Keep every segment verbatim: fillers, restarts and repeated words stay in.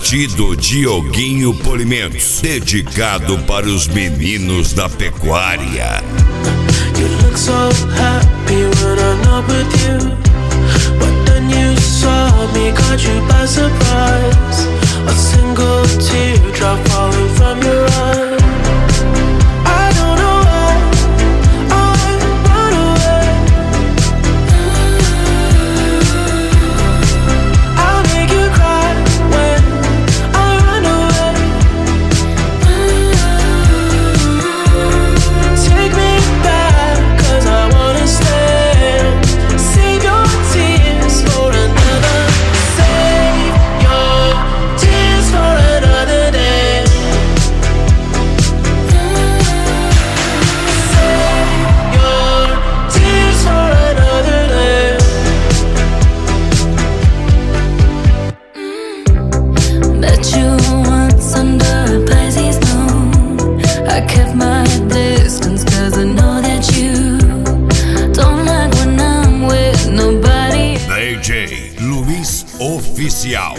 Partido Dioguinho Polimentos, dedicado para os meninos da pecuária. You look so happy when I'm not with you, but then you saw me, caught you by surprise. A single teardrop falling from your eye. Luiz Oficial.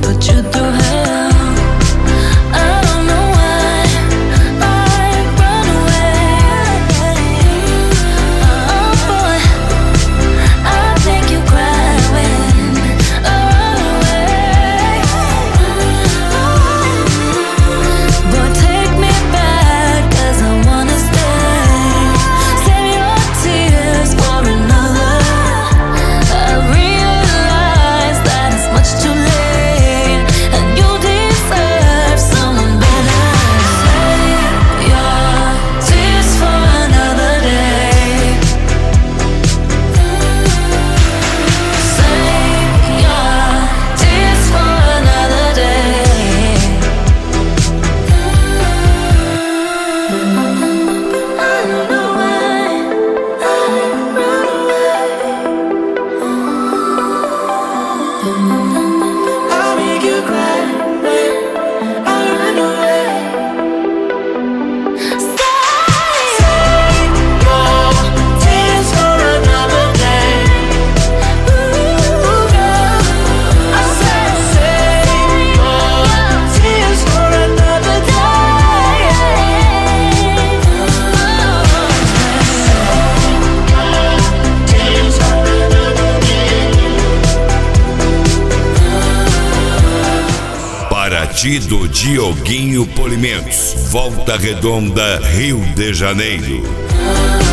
Partido Dioguinho Polimentos, Volta Redonda, Rio de Janeiro.